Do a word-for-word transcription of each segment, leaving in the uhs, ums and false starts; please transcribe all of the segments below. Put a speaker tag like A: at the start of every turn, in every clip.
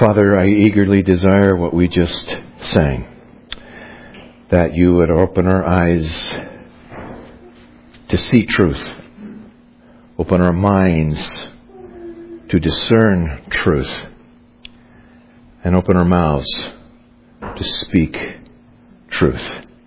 A: Father, I eagerly desire what we just sang, that you would open our eyes to see truth, open our minds to discern truth, and open our mouths to speak truth.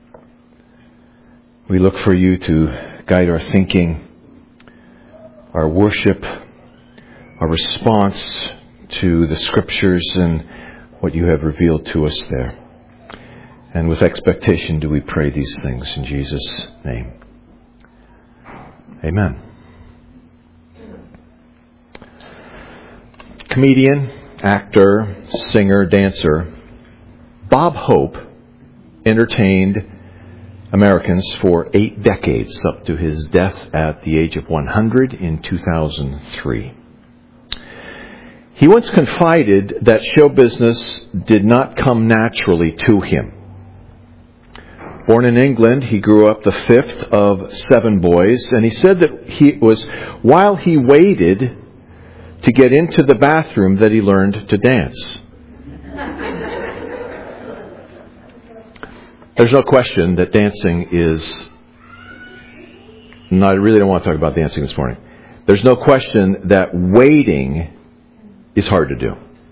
A: We look for you to guide our thinking, our worship, our response to the Scriptures and what you have revealed to us there. And with expectation do we pray these things in Jesus' name. Amen. Comedian, actor, singer, dancer Bob Hope entertained Americans for eight decades, up to his death at the age of one hundred in two thousand three. He once confided that show business did not come naturally to him. Born in England, he grew up the fifth of seven boys, and he said that he was while he waited to get into the bathroom that he learned to dance. There's no question that dancing is... No, I really don't want to talk about dancing this morning. There's no question that waiting is hard to do.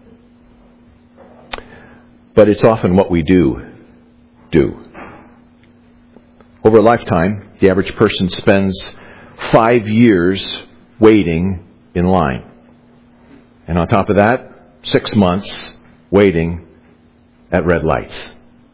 A: But it's often what we do, do. Over a lifetime, the average person spends five years waiting in line. And on top of that, six months waiting at red lights.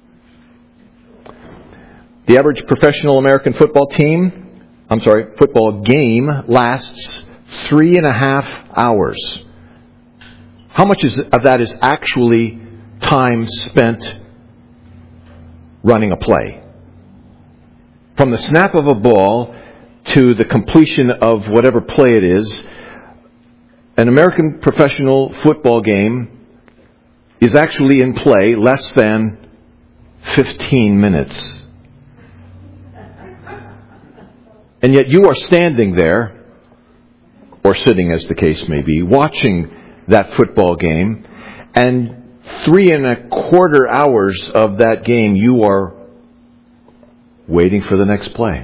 A: The average professional American football team, I'm sorry, football game lasts three and a half hours. How much is, of that is actually time spent running a play? From the snap of a ball to the completion of whatever play it is, an American professional football game is actually in play less than fifteen minutes. And yet you are standing there, or sitting as the case may be, watching that football game, and three and a quarter hours of that game you are waiting for the next play.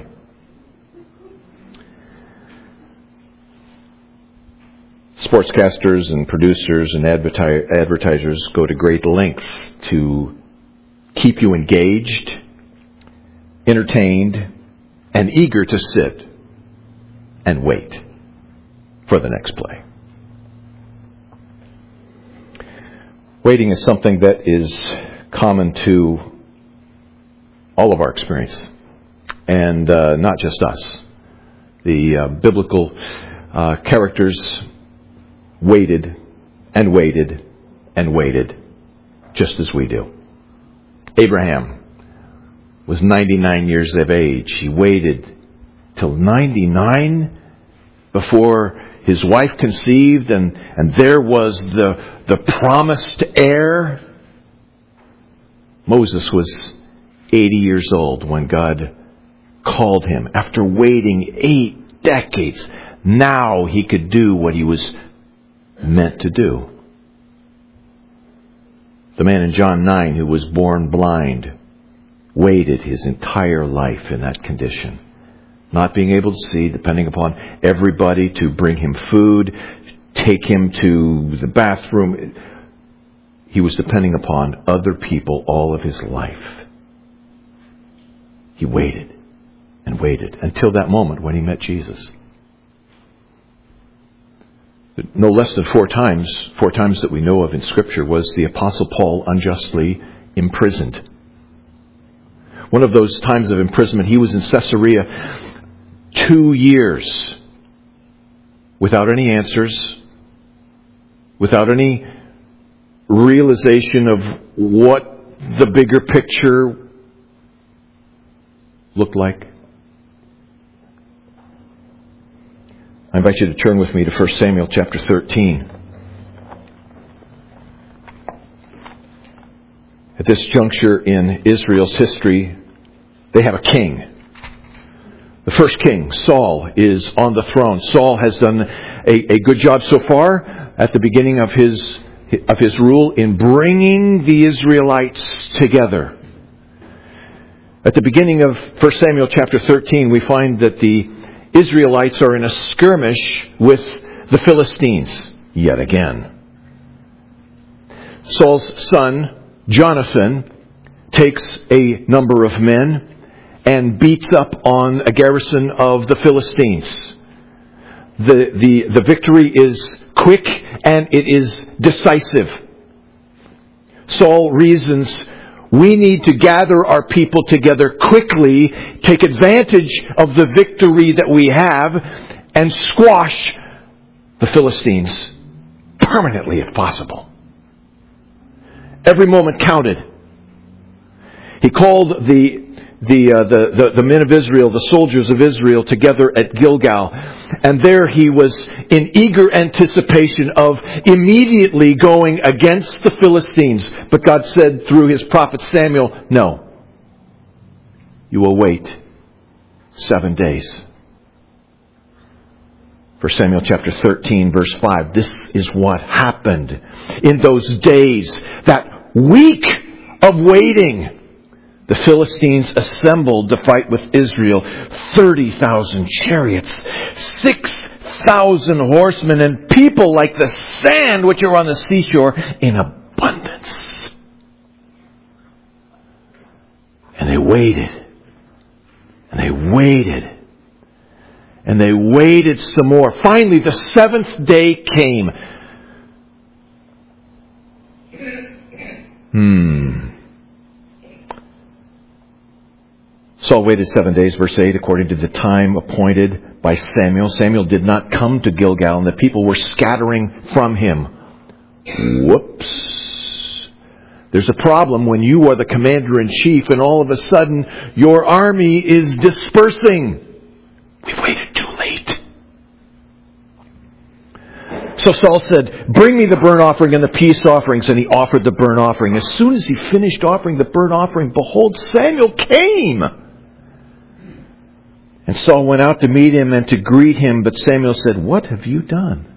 A: Sportscasters and producers and adverti- advertisers go to great lengths to keep you engaged, entertained, and eager to sit and wait for the next play. Waiting is something that is common to all of our experience, and uh, not just us. The uh, biblical uh, characters waited and waited and waited, just as we do. Abraham was ninety-nine years of age. He waited till ninety-nine before his wife conceived, and, and there was the, the promised heir. Moses was eighty years old when God called him. After waiting eight decades, now he could do what he was meant to do. The man in John nine who was born blind waited his entire life in that condition, not being able to see, depending upon everybody to bring him food, take him to the bathroom. He was depending upon other people all of his life. He waited and waited until that moment when he met Jesus. No less than four times, four times that we know of in Scripture, was the Apostle Paul unjustly imprisoned. One of those times of imprisonment, he was in Caesarea two years without any answers, without any realization of what the bigger picture looked like. I invite you to turn with me to First Samuel chapter thirteen. At this juncture in Israel's history, they have a king. The first king, Saul, is on the throne. Saul has done a, a good job so far. At the beginning of his of His rule in bringing the Israelites together. At the beginning of First Samuel chapter thirteen, we find that the Israelites are in a skirmish with the Philistines yet again. Saul's son, Jonathan, takes a number of men and beats up on a garrison of the Philistines. The, the, the victory is quick and it is decisive. Saul reasons, we need to gather our people together quickly, take advantage of the victory that we have, and squash the Philistines permanently if possible. Every moment counted. He called the The, uh, the, the, the men of Israel, the soldiers of Israel, together at Gilgal. And there he was in eager anticipation of immediately going against the Philistines. But God said through His prophet Samuel, no. You will wait seven days. First Samuel chapter thirteen, verse five. This is what happened in those days, that week of waiting. The Philistines assembled to fight with Israel. thirty thousand chariots, six thousand horsemen, and people like the sand which are on the seashore in abundance. And they waited. And they waited. And they waited some more. Finally, the seventh day came. Hmm. Saul waited seven days, verse eight, according to the time appointed by Samuel. Samuel did not come to Gilgal, and the people were scattering from him. Whoops. There's a problem when you are the commander-in-chief and all of a sudden your army is dispersing. We've waited too late. So Saul said, bring me the burnt offering and the peace offerings. And he offered the burnt offering. As soon as he finished offering the burnt offering, behold, Samuel came. And Saul went out to meet him and to greet him. But Samuel said, what have you done?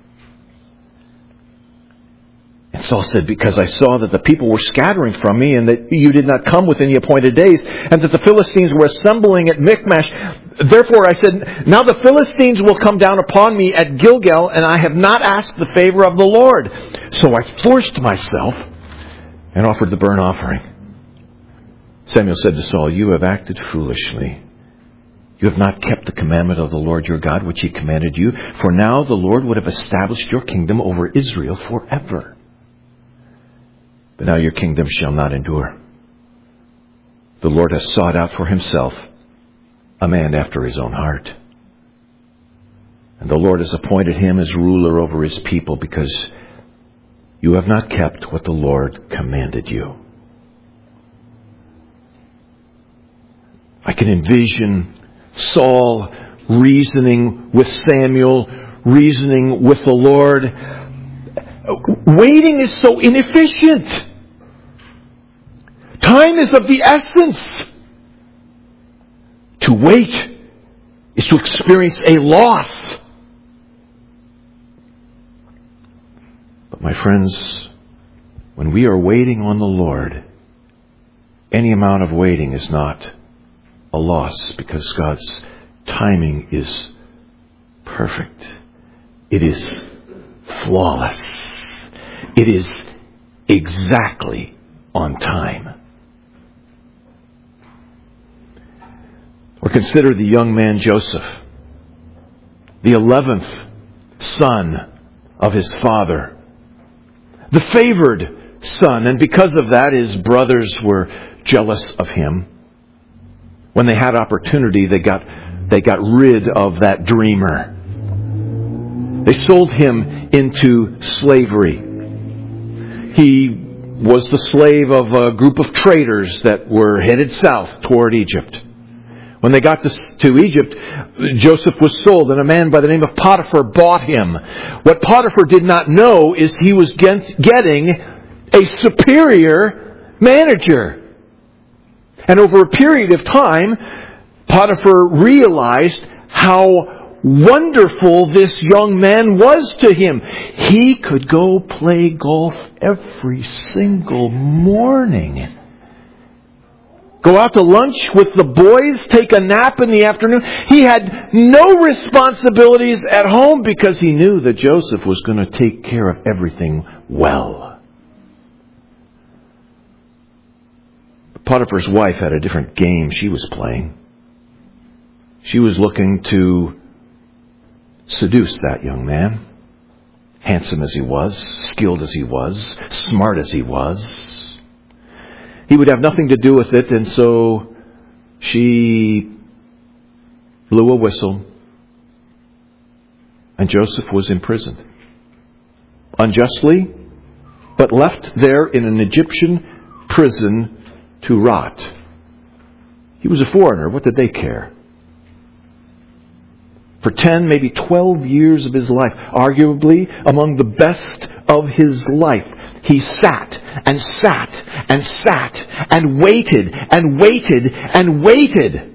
A: And Saul said, because I saw that the people were scattering from me, and that you did not come within the appointed days, and that the Philistines were assembling at Michmash. Therefore I said, now the Philistines will come down upon me at Gilgal, and I have not asked the favor of the Lord. So I forced myself and offered the burnt offering. Samuel said to Saul, you have acted foolishly. You have not kept the commandment of the Lord your God, which He commanded you. For now the Lord would have established your kingdom over Israel forever. But now your kingdom shall not endure. The Lord has sought out for Himself a man after His own heart. And the Lord has appointed him as ruler over His people, because you have not kept what the Lord commanded you. I can envision Saul reasoning with Samuel, reasoning with the Lord. Waiting is so inefficient. Time is of the essence. To wait is to experience a loss. But my friends, when we are waiting on the Lord, any amount of waiting is not a loss, because God's timing is perfect. It is flawless. It is exactly on time. Or consider the young man Joseph, the eleventh son of his father, the favored son, and because of that his brothers were jealous of him. When they had opportunity, they got they got rid of that dreamer. They sold him into slavery. He was the slave of a group of traders that were headed south toward Egypt. When they got to, to Egypt, Joseph was sold, and a man by the name of Potiphar bought him. What Potiphar did not know is he was get, getting a superior manager. And over a period of time, Potiphar realized how wonderful this young man was to him. He could go play golf every single morning. Go out to lunch with the boys, take a nap in the afternoon. He had no responsibilities at home because he knew that Joseph was going to take care of everything well. Potiphar's wife had a different game she was playing. She was looking to seduce that young man. Handsome as he was, skilled as he was, smart as he was. He would have nothing to do with it, and so she blew a whistle, and Joseph was imprisoned. Unjustly, but left there in an Egyptian prison to rot. He was a foreigner. What did they care? For ten, maybe twelve years of his life, arguably among the best of his life, he sat and sat and sat and waited and waited and waited.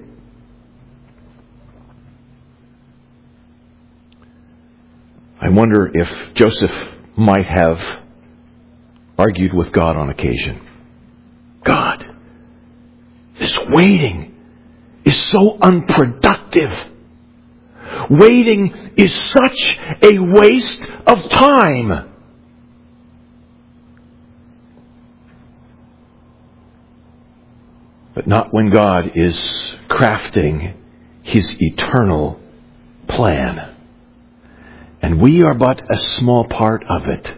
A: I wonder if Joseph might have argued with God on occasion. God, this waiting is so unproductive. Waiting is such a waste of time. But not when God is crafting His eternal plan. And we are but a small part of it.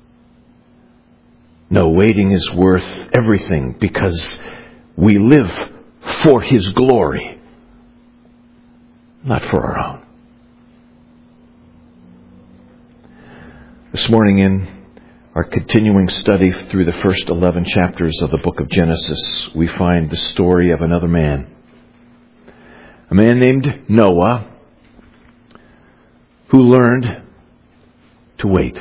A: No, waiting is worth everything because we live for His glory, not for our own. This morning in our continuing study through the first eleven chapters of the book of Genesis, we find the story of another man. A man named Noah who learned to wait.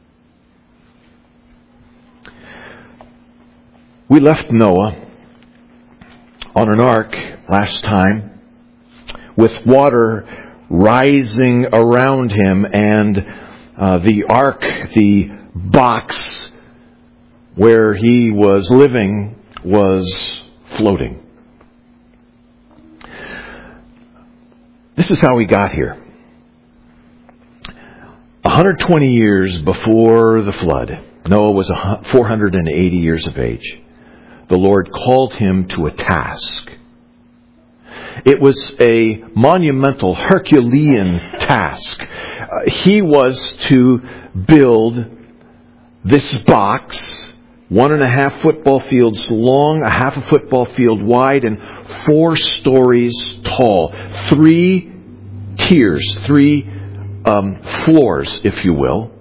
A: We left Noah on an ark last time with water rising around him, and uh, the ark, the box where he was living, was floating. This is how we got here. one hundred twenty years before the flood, Noah was four hundred eighty years of age. The Lord called him to a task. It was a monumental, Herculean task. Uh, he was to build this box, one and a half football fields long, a half a football field wide, and four stories tall. Three tiers, three um, floors, if you will.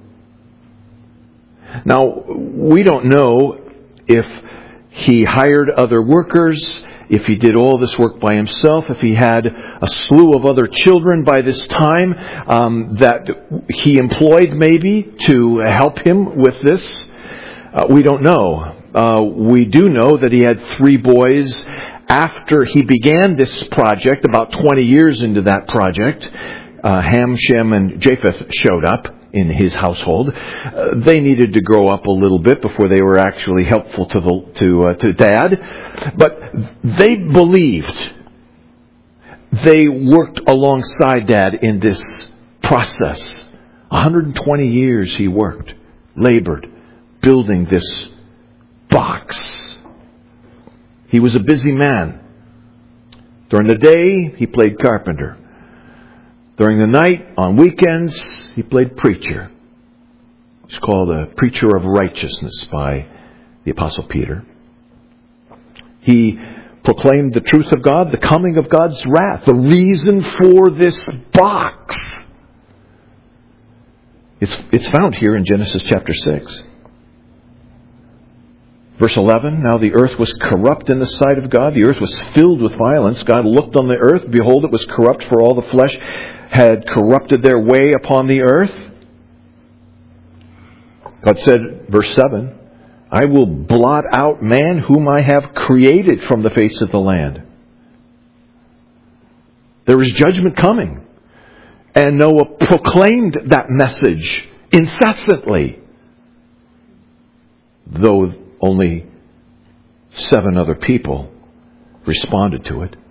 A: Now, we don't know if he hired other workers, if he did all this work by himself, if he had a slew of other children by this time um, that he employed maybe to help him with this. Uh, we don't know. Uh, we do know that he had three boys. After he began this project, about twenty years into that project, uh, Ham, Shem, and Japheth showed up in his household. Uh, they needed to grow up a little bit before they were actually helpful to the to uh, to Dad. But they believed. They worked alongside Dad in this process. one hundred twenty years he worked, labored, building this box. He was a busy man. During the day, he played carpenter. During the night, on weekends, he played preacher. He's called a preacher of righteousness by the Apostle Peter. He proclaimed the truth of God, the coming of God's wrath, the reason for this box. It's, it's found here in Genesis chapter six. Verse eleven, now the earth was corrupt in the sight of God. The earth was filled with violence. God looked on the earth. Behold, it was corrupt, for all the flesh had corrupted their way upon the earth. God said, verse seven, I will blot out man whom I have created from the face of the land. There is judgment coming. And Noah proclaimed that message incessantly, though only seven other people responded to it.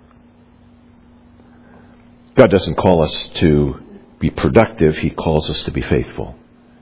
A: God doesn't call us to be productive. He calls us to be faithful.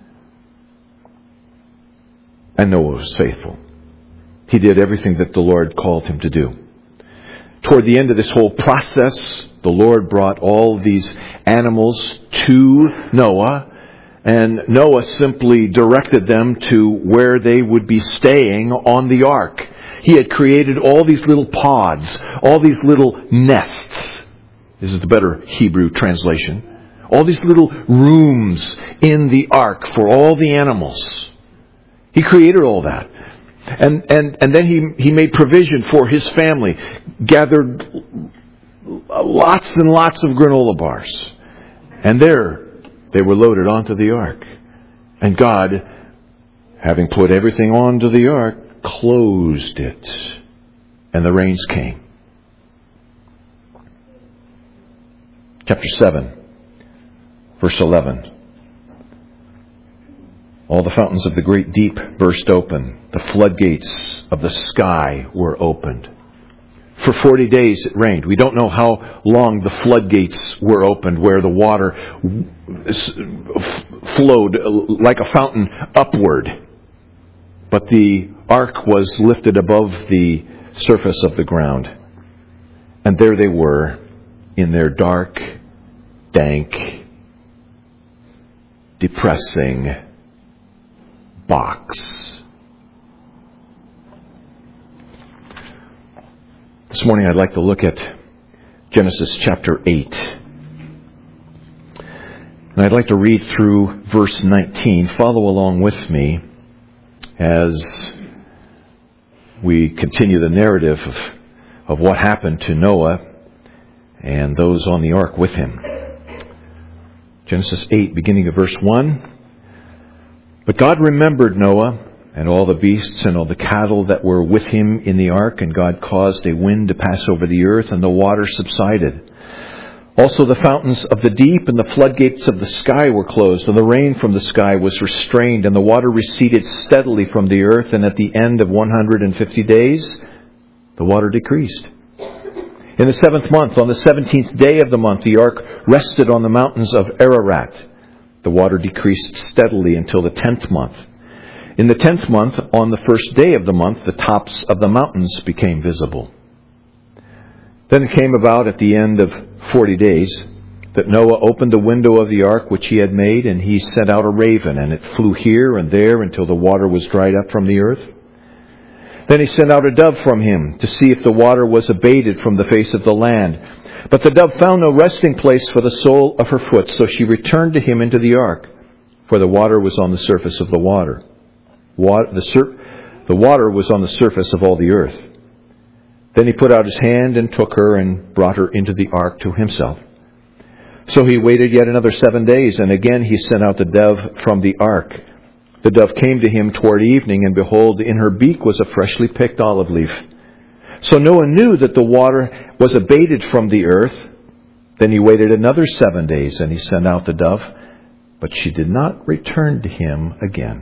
A: And Noah was faithful. He did everything that the Lord called him to do. Toward the end of this whole process, the Lord brought all these animals to Noah, and Noah simply directed them to where they would be staying on the ark. He had created all these little pods, all these little nests. This is the better Hebrew translation. All these little rooms in the ark for all the animals. He created all that. And, and, and then he, he made provision for his family, gathered lots and lots of granola bars. And there they were loaded onto the ark. And God, having put everything onto the ark, closed it. And the rains came. Chapter seven, verse eleven. All the fountains of the great deep burst open. The floodgates of the sky were opened. For forty days it rained. We don't know how long the floodgates were opened, where the water flowed like a fountain upward. But the ark was lifted above the surface of the ground. And there they were in their dark, dank, depressing box. This morning I'd like to look at Genesis chapter eight. And I'd like to read through verse nineteen. Follow along with me as we continue the narrative of, of what happened to Noah and those on the ark with him. Genesis eight, beginning of verse one. But God remembered Noah and all the beasts and all the cattle that were with him in the ark, and God caused a wind to pass over the earth, and the water subsided. Also the fountains of the deep and the floodgates of the sky were closed, and the rain from the sky was restrained, and the water receded steadily from the earth, and at the end of one hundred fifty days, the water decreased. In the seventh month, on the seventeenth day of the month, the ark rested on the mountains of Ararat. The water decreased steadily until the tenth month. In the tenth month, on the first day of the month, the tops of the mountains became visible. Then it came about at the end of forty days that Noah opened the window of the ark which he had made, and he sent out a raven, and it flew here and there until the water was dried up from the earth. Then he sent out a dove from him to see if the water was abated from the face of the land. But the dove found no resting place for the sole of her foot, so she returned to him into the ark, for the water was on the surface of the water. Water, the, sur- the water was on the surface of all the earth. Then he put out his hand and took her and brought her into the ark to himself. So he waited yet another seven days, and again he sent out the dove from the ark. The dove came to him toward evening, and behold, in her beak was a freshly picked olive leaf. So Noah knew that the water was abated from the earth. Then he waited another seven days, and he sent out the dove, but she did not return to him again.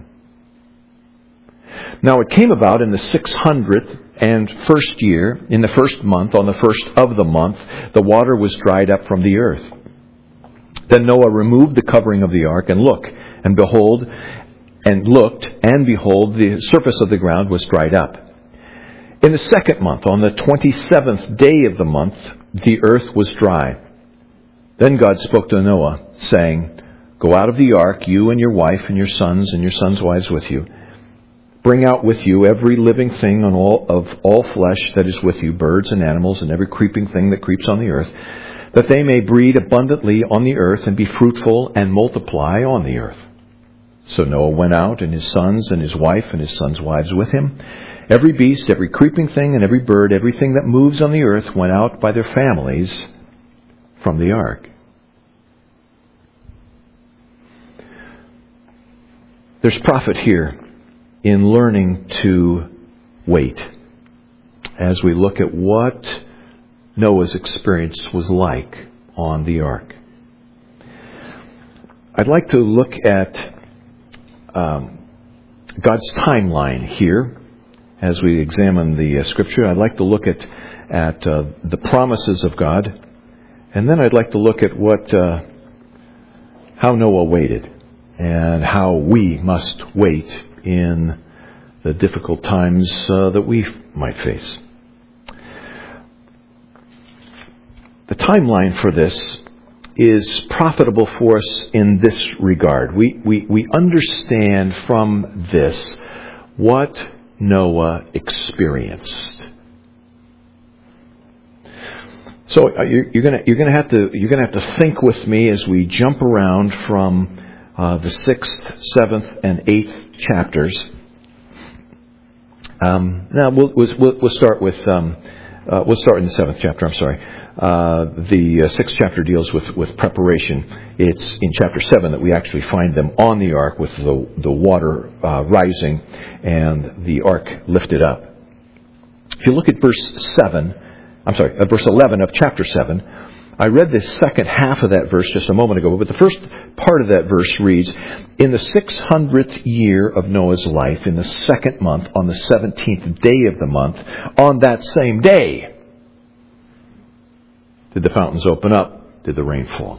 A: Now it came about in the six hundredth and first year, in the first month, on the first of the month, the water was dried up from the earth. Then Noah removed the covering of the ark, and looked, and behold, and looked, and behold, the surface of the ground was dried up. In the second month, on the twenty-seventh day of the month, the earth was dry. Then God spoke to Noah, saying, Go out of the ark, you and your wife and your sons and your sons' wives with you. Bring out with you every living thing on all of all flesh that is with you, birds and animals, and every creeping thing that creeps on the earth, that they may breed abundantly on the earth and be fruitful and multiply on the earth. So Noah went out, and his sons and his wife and his sons' wives with him. Every beast, every creeping thing, and every bird, everything that moves on the earth went out by their families from the ark. There's profit here in learning to wait as we look at what Noah's experience was like on the ark. I'd like to look at um, God's timeline here as we examine the uh, Scripture. I'd like to look at at uh, the promises of God, and then I'd like to look at what uh, how Noah waited and how we must wait in the difficult times uh, that we might face. The timeline for this is profitable for us in this regard. We, we, we understand from this what Noah experienced. So you're, you're gonna you're gonna have to you're gonna have to think with me as we jump around from uh, the sixth, seventh, and eighth chapters. Um, now we'll, we'll we'll start with um, uh, we'll start in the seventh chapter. I'm sorry. Uh, the uh, sixth chapter deals with, with preparation. It's in chapter seven that we actually find them on the ark with the the water uh, rising and the ark lifted up. If you look at verse seven, I'm sorry, uh, verse eleven of chapter seven. I read the second half of that verse just a moment ago, but the first part of that verse reads, "In the six hundredth year of Noah's life, in the second month, on the seventeenth day of the month, on that same day, did the fountains open up? Did the rain fall?"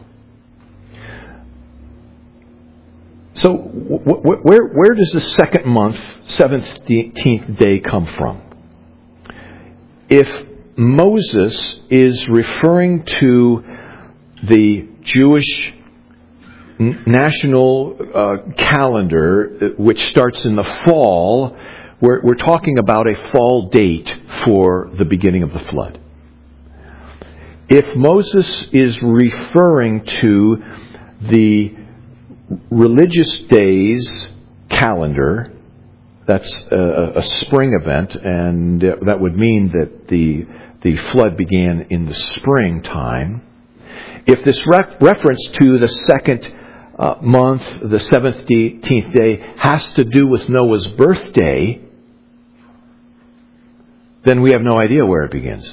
A: So, wh- wh- where where does the second month, seventeenth day, come from? If Moses is referring to the Jewish national uh, calendar, which starts in the fall, we're, we're talking about a fall date for the beginning of the flood. If Moses is referring to the religious days calendar, that's a, a spring event, and that would mean that the the flood began in the springtime. If this re- reference to the second uh, month, the seventeenth day, has to do with Noah's birthday, then we have no idea where it begins.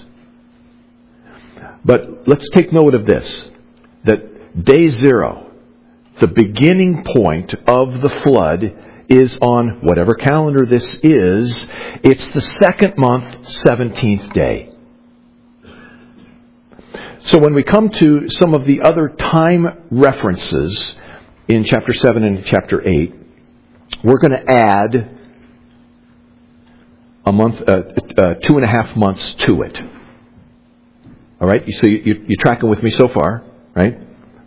A: But let's take note of this, that day zero, the beginning point of the flood, is on whatever calendar this is. It's the second month, seventeenth day. So when we come to some of the other time references in chapter seven and chapter eight, we're going to add a month, uh, uh, two and a half months to it. All right, so you, you, you're tracking with me so far, right?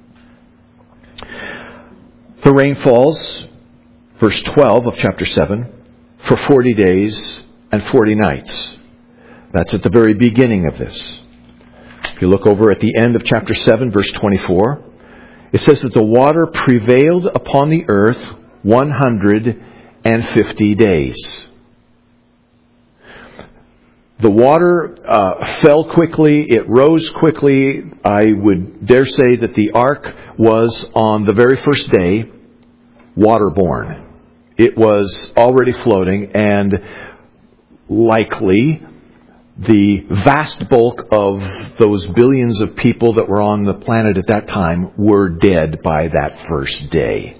A: The rain falls, verse twelve of chapter seven, for forty days and forty nights. That's at the very beginning of this. If you look over at the end of chapter seven, verse twenty-four, it says that the water prevailed upon the earth one hundred fifty days. The water uh, fell quickly, it rose quickly. I would dare say that the ark was on the very first day waterborne. It was already floating, and likely the vast bulk of those billions of people that were on the planet at that time were dead by that first day.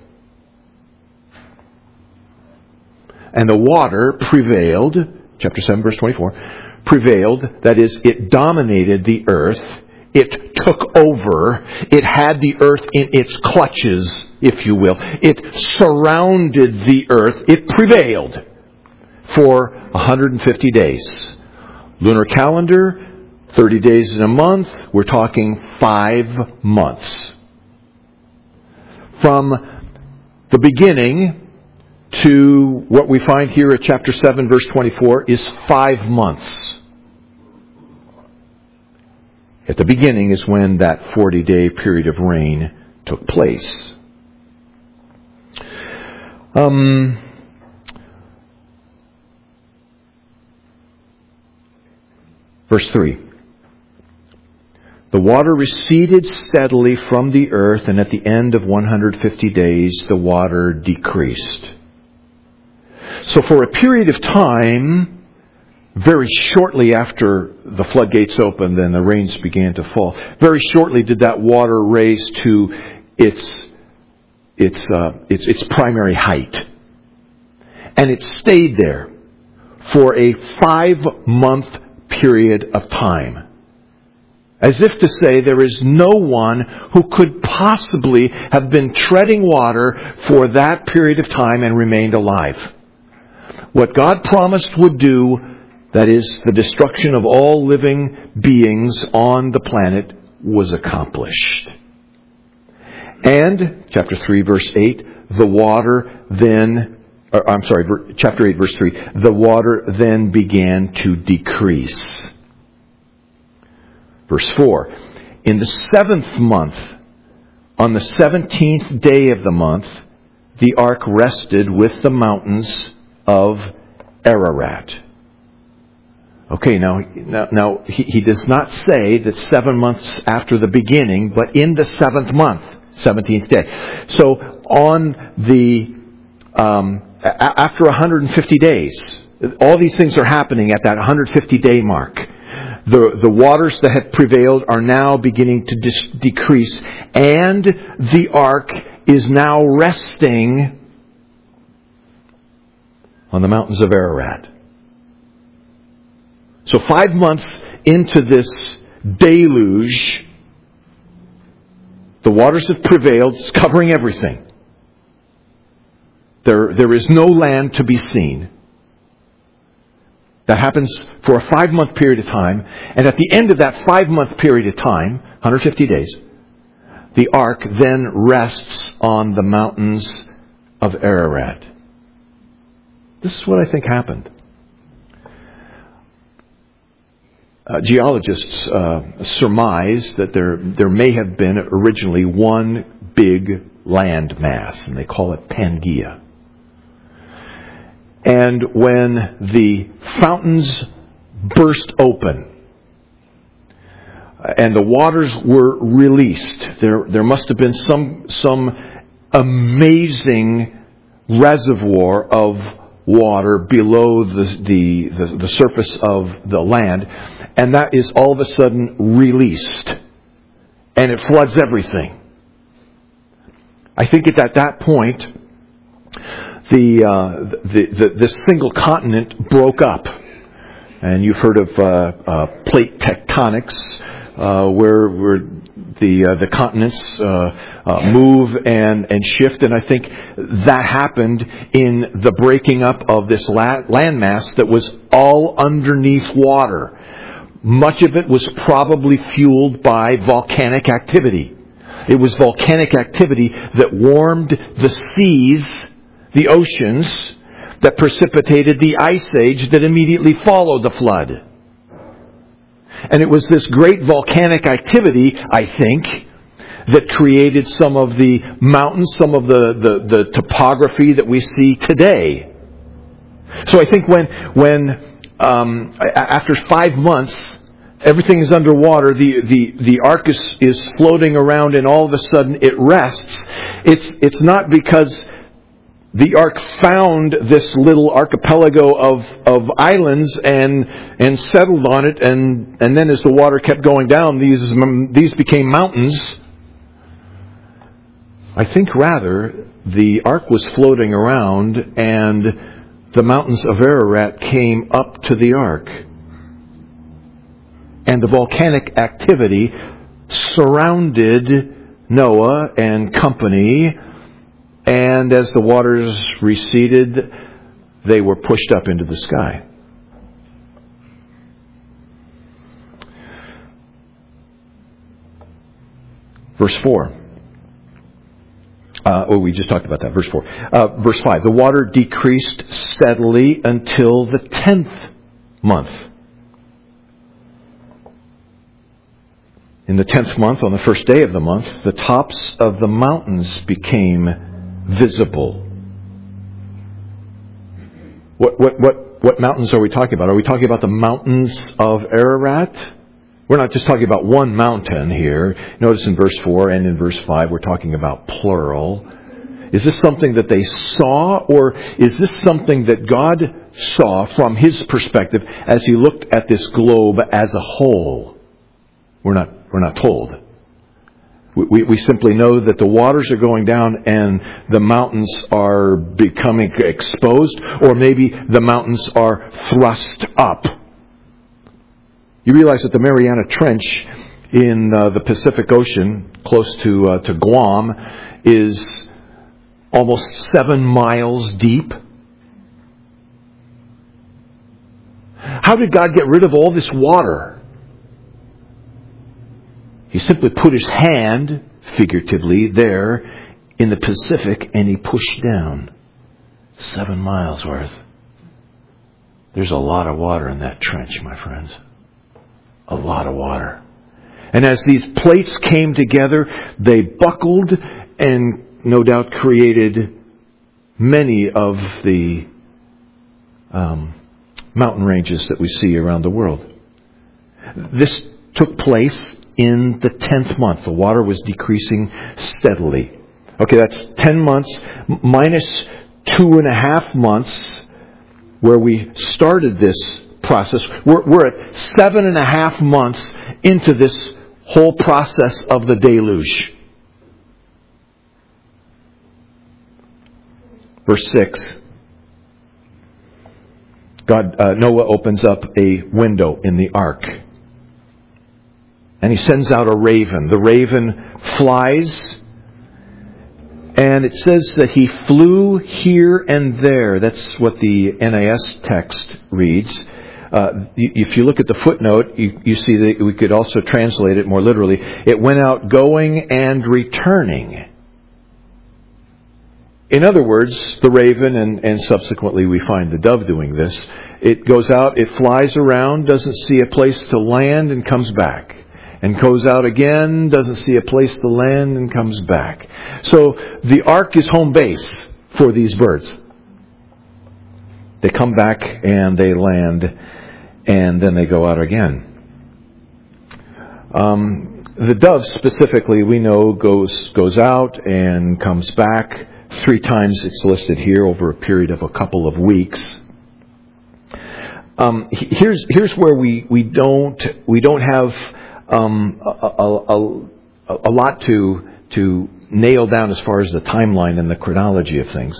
A: And the water prevailed, chapter seven, verse twenty-four, prevailed, that is, it dominated the earth, it took over, it had the earth in its clutches, if you will. It surrounded the earth, it prevailed for one hundred fifty days. Lunar calendar, thirty days in a month, we're talking five months. From the beginning to what we find here at chapter seven, verse twenty-four, is five months. At the beginning is when that forty-day period of rain took place. Um... Verse three. The water receded steadily from the earth, and at the end of one hundred fifty days, the water decreased. So for a period of time, very shortly after the floodgates opened and the rains began to fall, very shortly did that water raise to its its, uh, its, its primary height. And it stayed there for a five-month period of time. As if to say there is no one who could possibly have been treading water for that period of time and remained alive. What God promised would do, that is, the destruction of all living beings on the planet, was accomplished. And, chapter three, verse eight, the water then, or, I'm sorry, chapter eight, verse three, the water then began to decrease. Verse four, in the seventh month, on the seventeenth day of the month, the ark rested with the mountains of Ararat. Okay, now, now, now he, he does not say that seven months after the beginning, but in the seventh month, seventeenth day. So on the, um, a- after one hundred fifty days, all these things are happening at that one hundred fifty day mark. The, the waters that had prevailed are now beginning to dis- decrease, and the ark is now resting on the mountains of Ararat. So five months into this deluge, the waters have prevailed, it's covering everything. There, there is no land to be seen. That happens for a five-month period of time. And at the end of that five-month period of time, one hundred fifty days, the ark then rests on the mountains of Ararat. This is what I think happened. Uh, geologists uh, surmise that there, there may have been originally one big land mass, and they call it Pangaea. And when the fountains burst open and the waters were released, there, there must have been some, some amazing reservoir of water below the, the, the, the surface of the land. And that is all of a sudden released. And it floods everything. I think at that point, The, uh, the, the, the single continent broke up. And you've heard of uh, uh, plate tectonics, uh, where, where the uh, the continents uh, uh, move and, and shift. And I think that happened in the breaking up of this la- landmass that was all underneath water. Much of it was probably fueled by volcanic activity. It was volcanic activity that warmed the seas, the oceans, that precipitated the ice age that immediately followed the flood. And it was this great volcanic activity, I think, that created some of the mountains, some of the, the, the topography that we see today. So I think when, when um, after five months, everything is underwater, the, the, the ark is, is floating around, and all of a sudden it rests. It's, it's not because the ark found this little archipelago of, of islands and and settled on it, and, and then as the water kept going down, these these became mountains. I think rather the ark was floating around, and the mountains of Ararat came up to the ark, and the volcanic activity surrounded Noah and company. And as the waters receded, they were pushed up into the sky. Verse four. Uh, oh, we just talked about that. Verse four. Uh, verse five. The water decreased steadily until the tenth month. In the tenth month, on the first day of the month, the tops of the mountains became visible. What, what, what, what mountains are we talking about? Are we talking about the mountains of Ararat? We're not just talking about one mountain here. Notice in verse four and in verse five, we're talking about plural. Is this something that they saw, or is this something that God saw from His perspective as He looked at this globe as a whole? We're not, we're not told. We, we simply know that the waters are going down and the mountains are becoming exposed, or maybe the mountains are thrust up. You realize that the Mariana Trench in uh, the Pacific Ocean, close to uh, to Guam, is almost seven miles deep. How did God get rid of all this water? He simply put His hand, figuratively, there in the Pacific, and He pushed down seven miles worth. There's a lot of water in that trench, my friends. A lot of water. And as these plates came together, they buckled and no doubt created many of the um, mountain ranges that we see around the world. This took place in the tenth month. The water was decreasing steadily. Okay, that's ten months minus two and a half months where we started this process. We're, we're at seven and a half months into this whole process of the deluge. Verse six. God, uh, Noah opens up a window in the ark. And he sends out a raven. The raven flies. And it says that he flew here and there. That's what the N A S text reads. Uh, if you look at the footnote, you, you see that we could also translate it more literally. It went out going and returning. In other words, the raven, and, and subsequently we find the dove doing this, it goes out, it flies around, doesn't see a place to land, and comes back. And goes out again, doesn't see a place to land, and comes back. So the ark is home base for these birds. They come back and they land, and then they go out again. Um, the dove specifically, we know, goes goes out and comes back. Three times it's listed here over a period of a couple of weeks. Um, here's here's where we, we don't we don't have um, a, a, a, a lot to to nail down as far as the timeline and the chronology of things.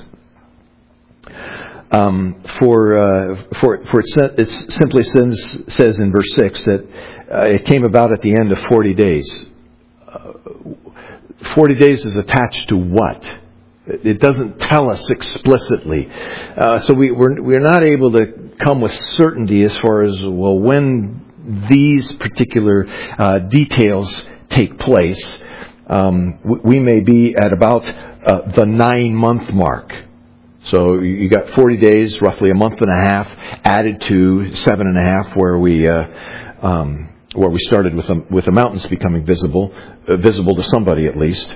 A: Um, for uh, for for it, it simply says, says in verse six that uh, it came about at the end of forty days. Uh, forty days is attached to what? It doesn't tell us explicitly, uh, so we, we're we're not able to come with certainty as far as well when these particular uh, details take place. Um, we may be at about uh, the nine month mark. So you got forty days, roughly a month and a half, added to seven and a half, where we uh, um, where we started with the, with the mountains becoming visible, uh, visible to somebody at least.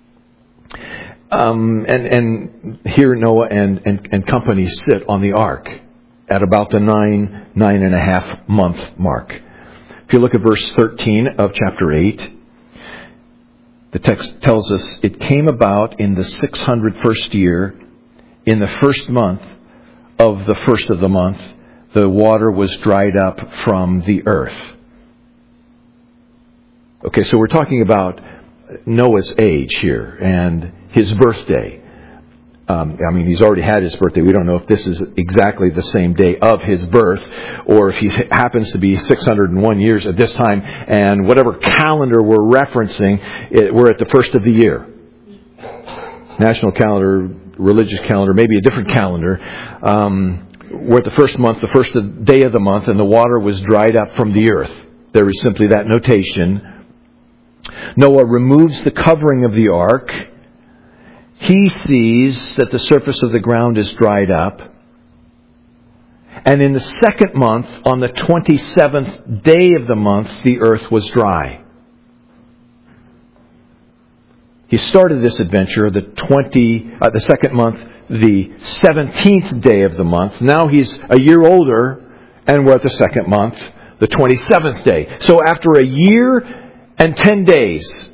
A: Um, and and here Noah and, and and company sit on the ark at about the nine nine and a half month mark. If you look at verse thirteen of chapter eight, the text tells us it came about in the six hundred first year. In the first month of the first of the month, the water was dried up from the earth. Okay, so we're talking about Noah's age here and his birthday. Um, I mean, he's already had his birthday. We don't know if this is exactly the same day of his birth, or if he happens to be six hundred one years at this time, and whatever calendar we're referencing, it, we're at the first of the year. National calendar, religious calendar, maybe a different calendar. Um, we're at the first month, the first day of the month, and the water was dried up from the earth. There is simply that notation. Noah removes the covering of the ark. He sees that the surface of the ground is dried up. And in the second month, on the twenty-seventh day of the month, the earth was dry. He started this adventure the twenty, uh, the second month, the seventeenth day of the month. Now he's a year older, and we're at the second month, the twenty-seventh day. So after a year and ten days,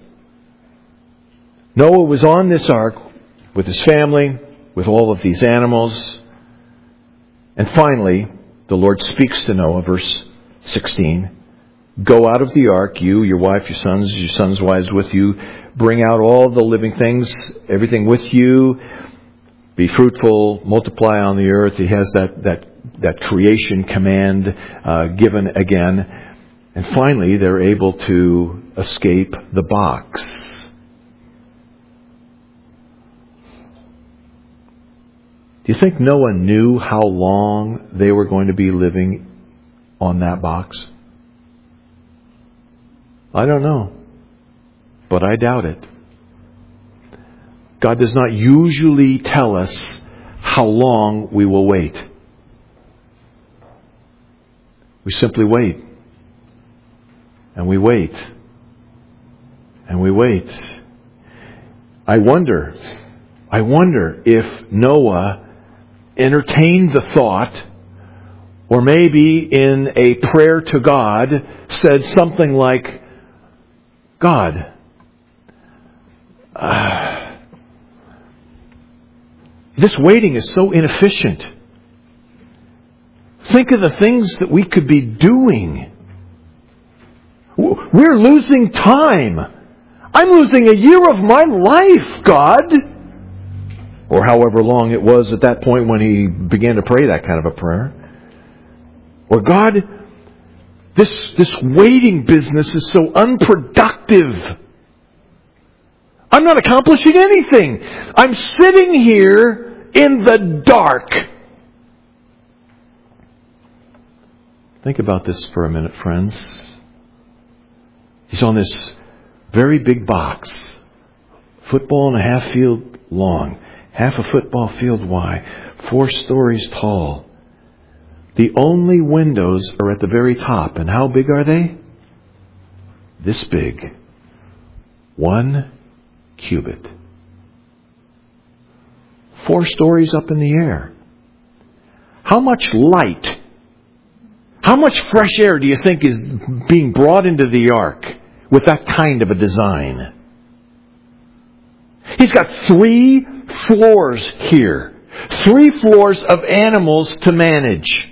A: Noah was on this ark with his family, with all of these animals. And finally, the Lord speaks to Noah, verse sixteen. Go out of the ark, you, your wife, your sons, your sons' wives with you, bring out all the living things, everything with you. Be fruitful, multiply on the earth. He has that that that creation command uh, given again. And finally, they're able to escape the box. Do you think Noah knew how long they were going to be living on that box? I don't know, but I doubt it. God does not usually tell us how long we will wait. We simply wait. And we wait. And we wait. I wonder, I wonder if Noah entertained the thought, or maybe in a prayer to God said something like, God, uh, this waiting is so inefficient. Think of the things that we could be doing. We're losing time. I'm losing a year of my life, God. Or however long it was at that point when he began to pray that kind of a prayer. Or God, this, this waiting business is so unproductive. I'm not accomplishing anything. I'm sitting here in the dark. Think about this for a minute, friends. He's on this very big box. Football and a half field long. Half a football field wide. Four stories tall. The only windows are at the very top. And how big are they? This big. One cubit. Four stories up in the air. How much light, how much fresh air do you think is being brought into the ark with that kind of a design? He's got three floors here. Three floors of animals to manage.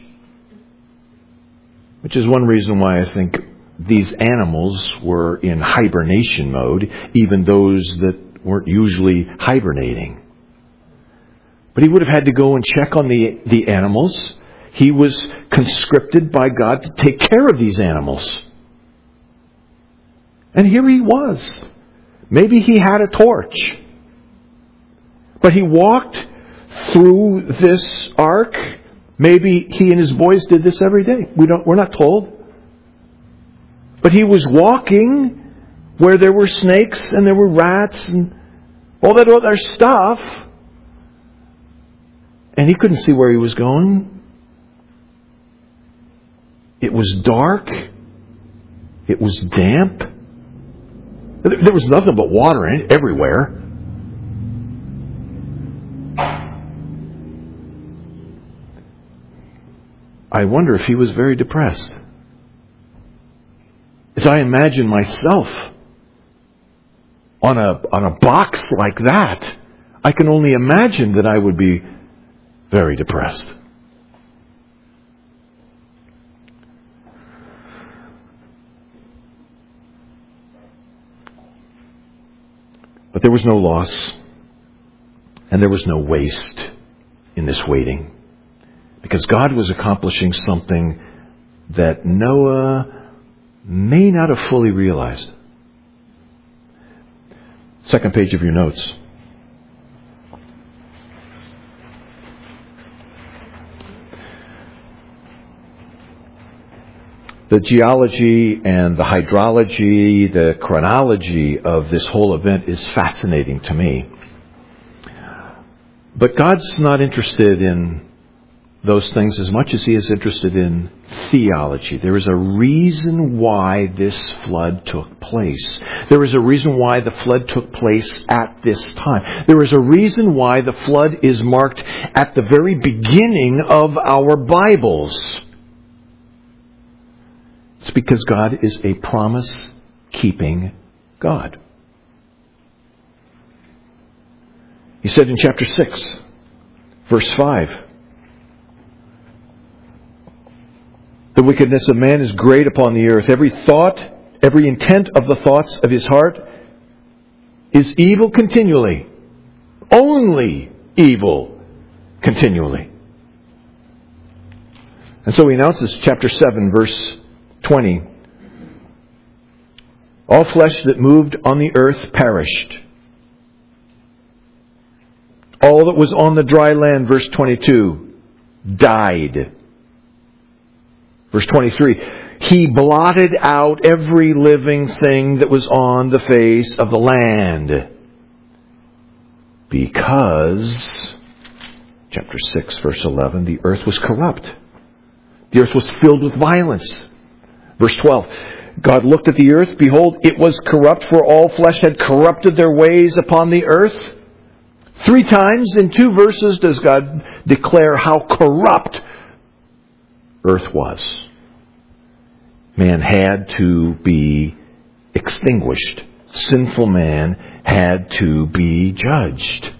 A: Which is one reason why I think these animals were in hibernation mode, even those that weren't usually hibernating. But he would have had to go and check on the, the animals. He was conscripted by God to take care of these animals. And here he was. Maybe he had a torch. But he walked through this ark. Maybe he and his boys did this every day. We don't, we're not told. But he was walking where there were snakes and there were rats and all that other stuff. And he couldn't see where he was going. It was dark. It was damp. There was nothing but water in it everywhere. I wonder if he was very depressed. As I imagine myself on a on a box like that, I can only imagine that I would be very depressed. But there was no loss, and there was no waste in this waiting. Because God was accomplishing something that Noah may not have fully realized. Second page of your notes. The geology and the hydrology, the chronology of this whole event is fascinating to me. But God's not interested in those things as much as He is interested in theology. There is a reason why this flood took place. There is a reason why the flood took place at this time. There is a reason why the flood is marked at the very beginning of our Bibles. It's because God is a promise-keeping God. He said in chapter six, verse five, the wickedness of man is great upon the earth. Every thought, every intent of the thoughts of his heart is evil continually. Only evil continually. And so he announces, chapter seven, verse twenty. All flesh that moved on the earth perished. All that was on the dry land, verse twenty-two, died. Verse twenty-three, He blotted out every living thing that was on the face of the land. Because, chapter six, verse eleven, the earth was corrupt. The earth was filled with violence. Verse twelve, God looked at the earth, behold, it was corrupt, for all flesh had corrupted their ways upon the earth. Three times in two verses does God declare how corrupt earth was. Man had to be extinguished. Sinful man had to be judged.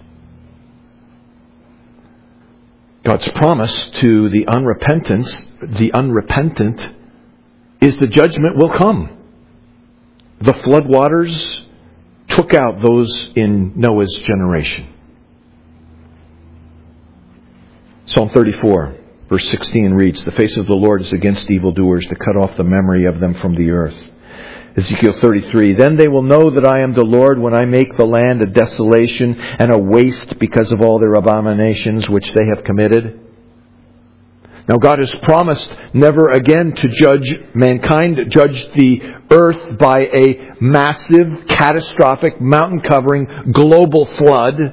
A: God's promise to the unrepentant, the unrepentant, is the judgment will come. The floodwaters took out those in Noah's generation. Psalm thirty-four, verse sixteen reads, The face of the Lord is against evildoers, to cut off the memory of them from the earth. Ezekiel thirty-three, Then they will know that I am the Lord when I make the land a desolation and a waste because of all their abominations which they have committed. Now God has promised never again to judge mankind, judge the earth by a massive, catastrophic, mountain-covering, global flood.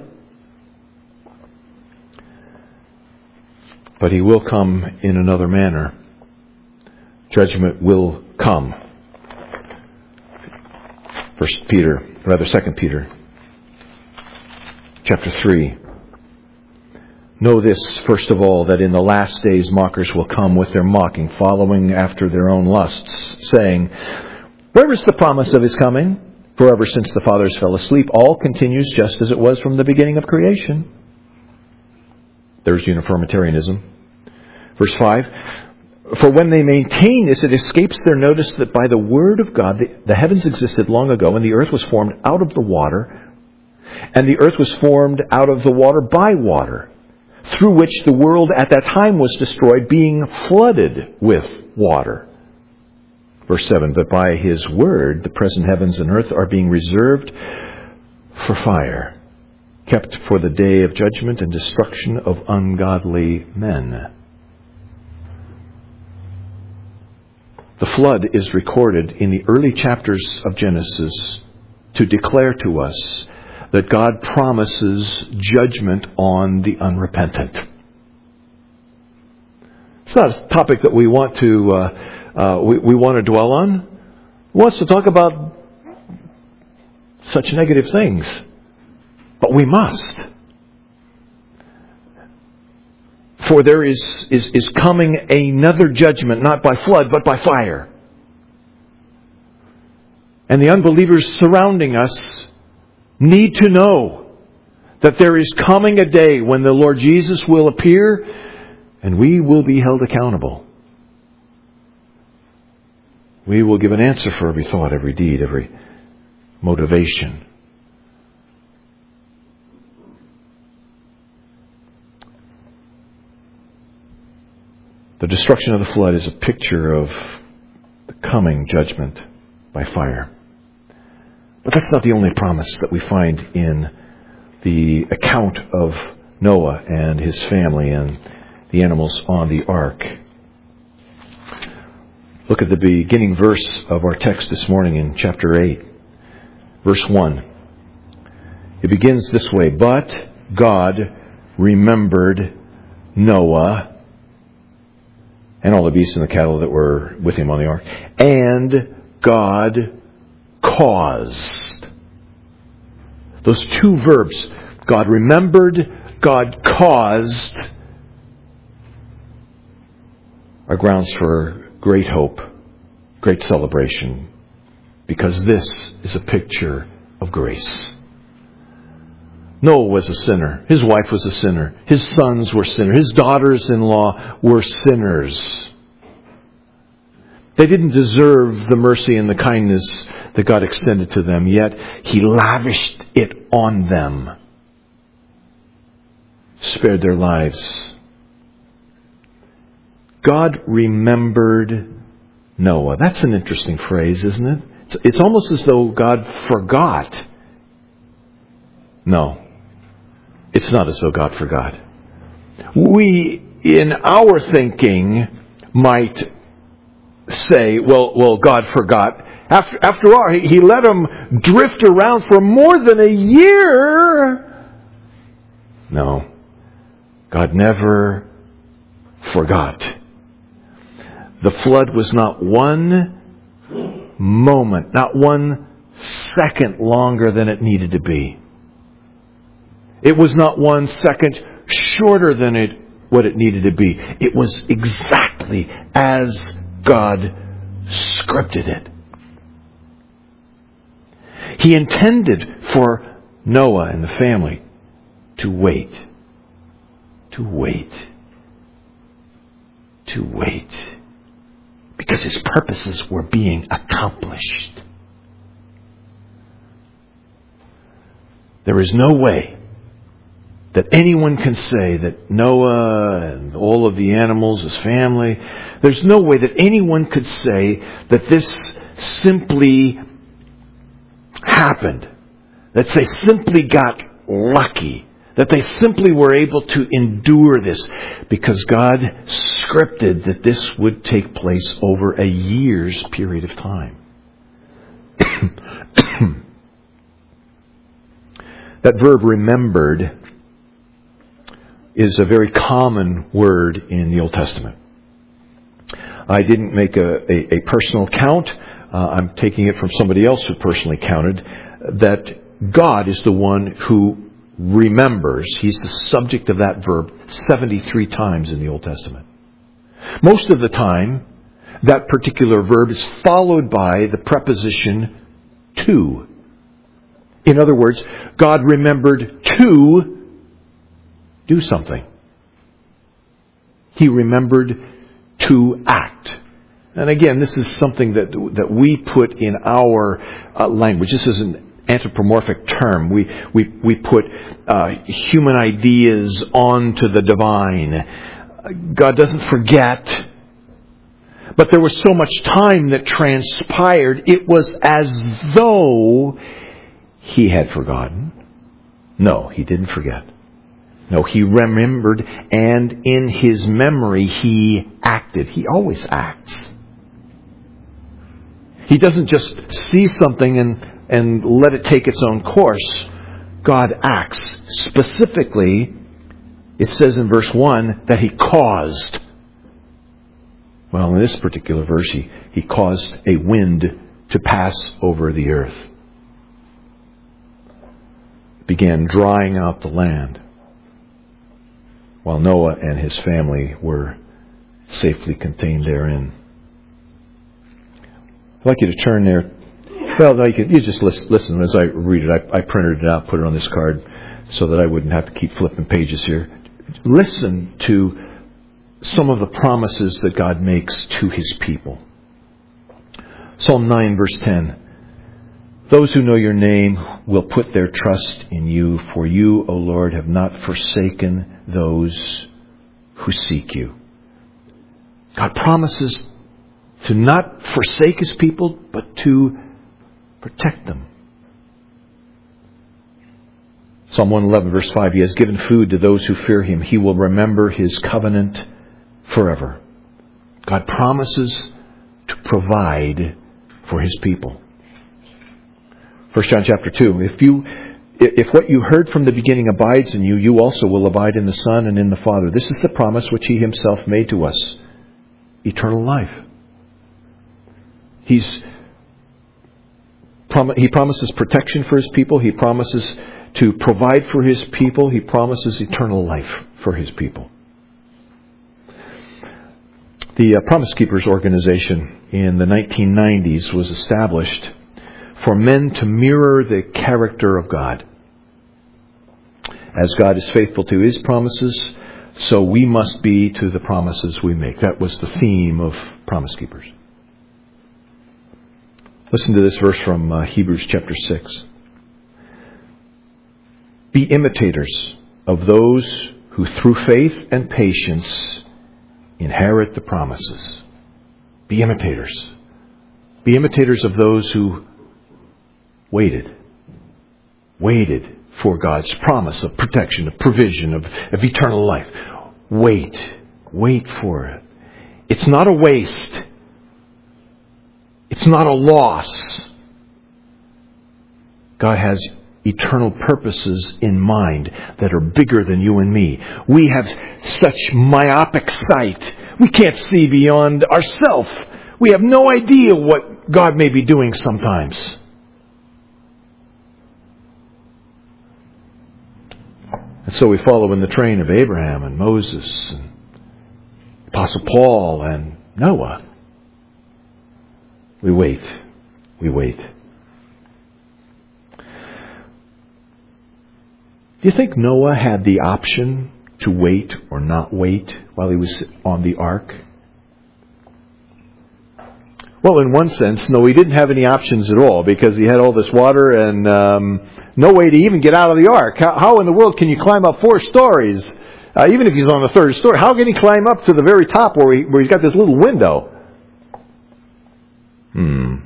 A: But He will come in another manner. Judgment will come. First Peter, rather Second Peter, chapter three. Know this, first of all, that in the last days mockers will come with their mocking, following after their own lusts, saying, Where is the promise of His coming? For ever since the fathers fell asleep, all continues just as it was from the beginning of creation. There's uniformitarianism. Verse five, For when they maintain this, it escapes their notice that by the word of God, the, the heavens existed long ago, and the earth was formed out of the water, and the earth was formed out of the water by water, through which the world at that time was destroyed, being flooded with water. Verse seven, But by His word, the present heavens and earth are being reserved for fire, kept for the day of judgment and destruction of ungodly men. The flood is recorded in the early chapters of Genesis to declare to us that God promises judgment on the unrepentant. It's not a topic that we want to uh, uh, we, we want to dwell on. He wants to talk about such negative things, but we must. For there is, is, is coming another judgment, not by flood, but by fire. And the unbelievers surrounding us need to know that there is coming a day when the Lord Jesus will appear and we will be held accountable. We will give an answer for every thought, every deed, every motivation. The destruction of the flood is a picture of the coming judgment by fire. But that's not the only promise that we find in the account of Noah and his family and the animals on the ark. Look at the beginning verse of our text this morning in chapter eight, verse one. It begins this way, But God remembered Noah and all the beasts and the cattle that were with him on the ark. And God caused. Those two verbs, God remembered, God caused, are grounds for great hope, great celebration, because this is a picture of grace. Noah was a sinner. His wife was a sinner. His sons were sinners. His daughters-in-law were sinners. They didn't deserve the mercy and the kindness that God extended to them, yet He lavished it on them. Spared their lives. God remembered Noah. That's an interesting phrase, isn't it? It's, it's almost as though God forgot. No. It's not as though God forgot. We, in our thinking, might say, well, well, God forgot. After, after all, he, he let them drift around for more than a year. No. God never forgot. The flood was not one moment, not one second longer than it needed to be. It was not one second shorter than it what it needed to be. It was exactly as God scripted it. He intended for Noah and the family to wait. To wait. To wait. Because His purposes were being accomplished. There is no way that anyone can say that Noah and all of the animals, his family, there's no way that anyone could say that this simply happened. That they simply got lucky. That they simply were able to endure this. Because God scripted that this would take place over a year's period of time. That verb remembered is a very common word in the Old Testament. I didn't make a, a, a personal count. Uh, I'm taking it from somebody else who personally counted. That God is the one who remembers. He's the subject of that verb seventy-three times in the Old Testament. Most of the time, that particular verb is followed by the preposition to. In other words, God remembered to do something. He remembered to act. And again, this is something that that we put in our uh, language. This is an anthropomorphic term. We we we put uh, human ideas onto the divine. God doesn't forget. But there was so much time that transpired, it was as though He had forgotten. No, He didn't forget. No, He remembered, and in His memory He acted. He always acts. He doesn't just see something and, and let it take its own course. God acts. Specifically, it says in verse one that He caused. Well, in this particular verse, He, he caused a wind to pass over the earth. It began drying out the land, while Noah and his family were safely contained therein. I'd like you to turn there. Well, you, can, you just listen, listen as I read it. I, I printed it out, put it on this card, so that I wouldn't have to keep flipping pages here. Listen to some of the promises that God makes to His people. Psalm nine, verse ten. Those who know Your name will put their trust in You, for You, O Lord, have not forsaken those who seek You. God promises to not forsake His people, but to protect them. Psalm one eleven, verse five, He has given food to those who fear Him. He will remember His covenant forever. God promises to provide for His people. First John chapter two, if you, if what you heard from the beginning abides in you, you also will abide in the Son and in the Father. This is the promise which He Himself made to us. Eternal life. He's, He promises protection for His people. He promises to provide for His people. He promises eternal life for His people. The uh, Promise Keepers organization in the nineteen nineties was established for men to mirror the character of God. As God is faithful to His promises, so we must be to the promises we make. That was the theme of Promise Keepers. Listen to this verse from uh, Hebrews chapter six. Be imitators of those who through faith and patience inherit the promises. Be imitators. Be imitators of those who waited. Waited for God's promise of protection, of provision, of, of eternal life. Wait. Wait for it. It's not a waste. It's not a loss. God has eternal purposes in mind that are bigger than you and me. We have such myopic sight. We can't see beyond ourselves. We have no idea what God may be doing sometimes. And so we follow in the train of Abraham and Moses and Apostle Paul and Noah. We wait. We wait. Do you think Noah had the option to wait or not wait while he was on the ark? Well, in one sense, no, he didn't have any options at all because he had all this water and um, no way to even get out of the ark. How, how in the world can you climb up four stories? Uh, even if he's on the third story, how can he climb up to the very top where, he, where he's got this little window? Hmm.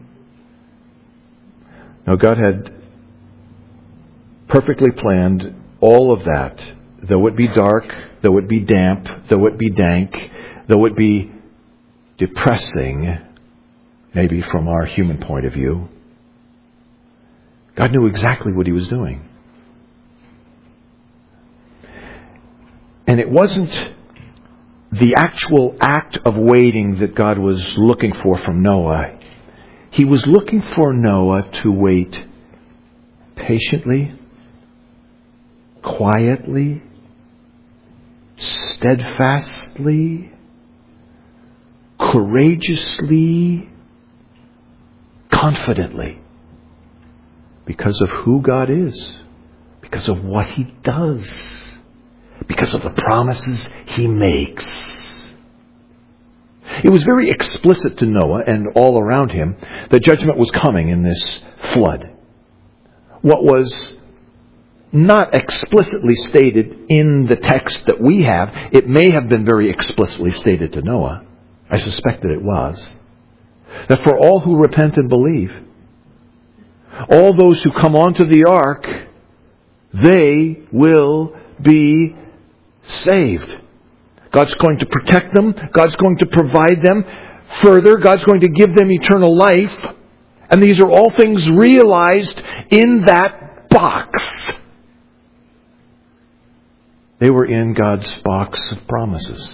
A: Now, God had perfectly planned all of that, though it be dark, though it be damp, though it be dank, though it be depressing, maybe from our human point of view. God knew exactly what He was doing. And it wasn't the actual act of waiting that God was looking for from Noah. He was looking for Noah to wait patiently, quietly, steadfastly, courageously, confidently, because of who God is, because of what He does, because of the promises He makes. It was very explicit to Noah and all around him that judgment was coming in this flood. What was not explicitly stated in the text that we have, it may have been very explicitly stated to Noah. I suspect that it was. That for all who repent and believe, all those who come onto the ark, they will be saved. God's going to protect them. God's going to provide them. Further, God's going to give them eternal life. And these are all things realized in that box. They were in God's box of promises,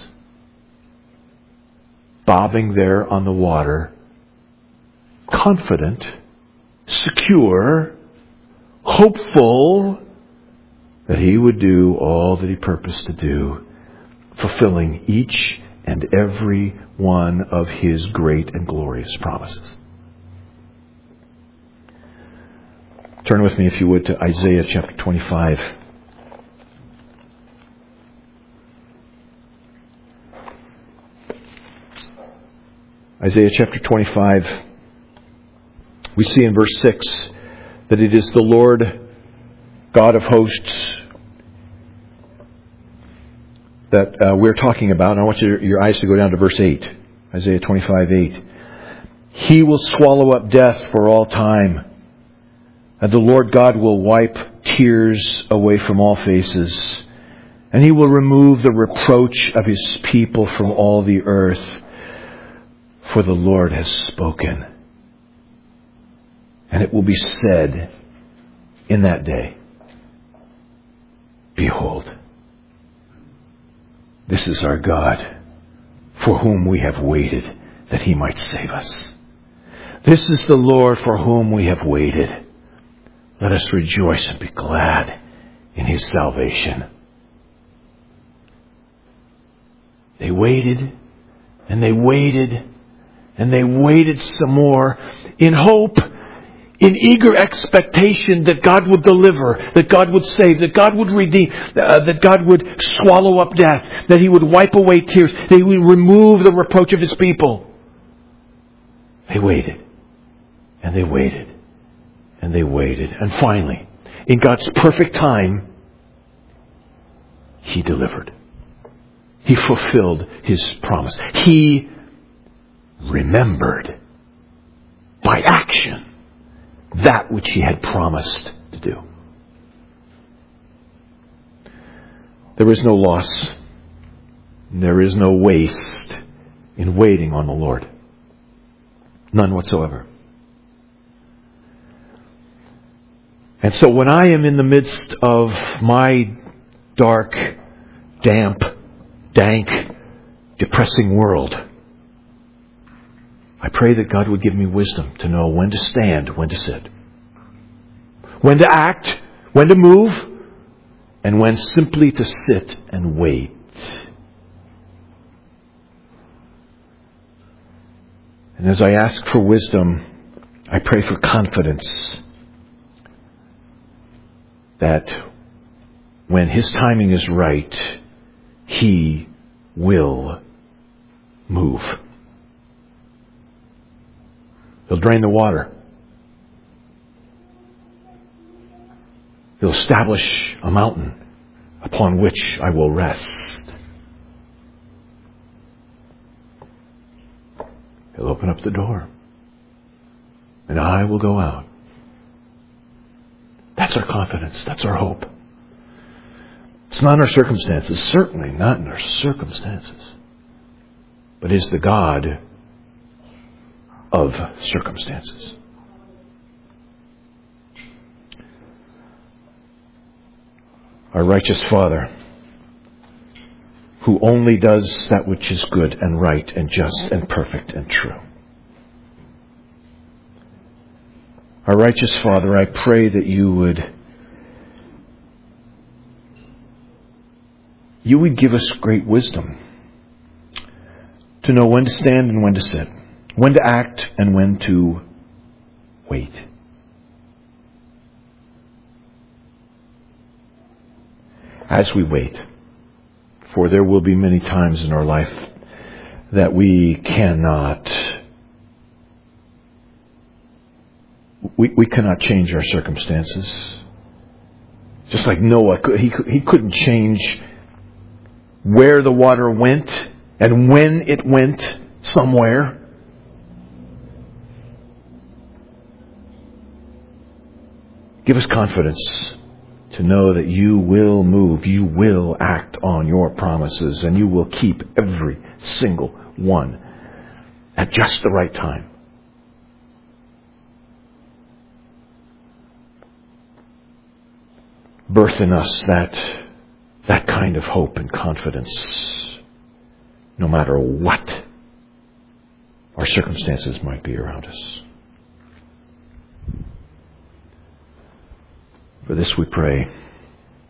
A: bobbing there on the water, confident, secure, hopeful that He would do all that He purposed to do, fulfilling each and every one of His great and glorious promises. Turn with me, if you would, to Isaiah chapter twenty-five. Isaiah chapter twenty-five. We see in verse six that it is the Lord God of hosts that uh, we're talking about. And I want your, your eyes to go down to verse eight. Isaiah twenty-five, eight. He will swallow up death for all time, and the Lord God will wipe tears away from all faces, and He will remove the reproach of His people from all the earth. For the Lord has spoken. And it will be said in that day, behold, this is our God, for whom we have waited, that He might save us. This is the Lord for whom we have waited. Let us rejoice and be glad in His salvation. They waited, and they waited, and they waited some more in hope, in eager expectation that God would deliver, that God would save, that God would redeem, uh, that God would swallow up death, that He would wipe away tears, that He would remove the reproach of His people. They waited. And they waited. And they waited. And finally, in God's perfect time, He delivered. He fulfilled His promise. He remembered by action that which He had promised to do. There is no loss. There is no waste in waiting on the Lord. None whatsoever. And so when I am in the midst of my dark, damp, dank, depressing world, I pray that God would give me wisdom to know when to stand, when to sit, when to act, when to move, and when simply to sit and wait. And as I ask for wisdom, I pray for confidence that when His timing is right, He will move. He'll drain the water. He'll establish a mountain upon which I will rest. He'll open up the door, and I will go out. That's our confidence. That's our hope. It's not in our circumstances. Certainly not in our circumstances. But is the God of circumstances. Our righteous Father, who only does that which is good and right and just and perfect and true. Our righteous Father, I pray that you would you would give us great wisdom to know when to stand and when to sit, when to act and when to wait. As we wait, for there will be many times in our life that we cannot we, we cannot change our circumstances. Just like Noah, he, he couldn't change where the water went and when it went somewhere. Give us confidence to know that you will move, you will act on your promises, and you will keep every single one at just the right time. Birth in us that, that kind of hope and confidence, no matter what our circumstances might be around us. For this we pray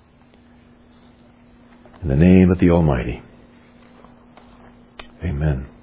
A: in the name of the Almighty. Amen.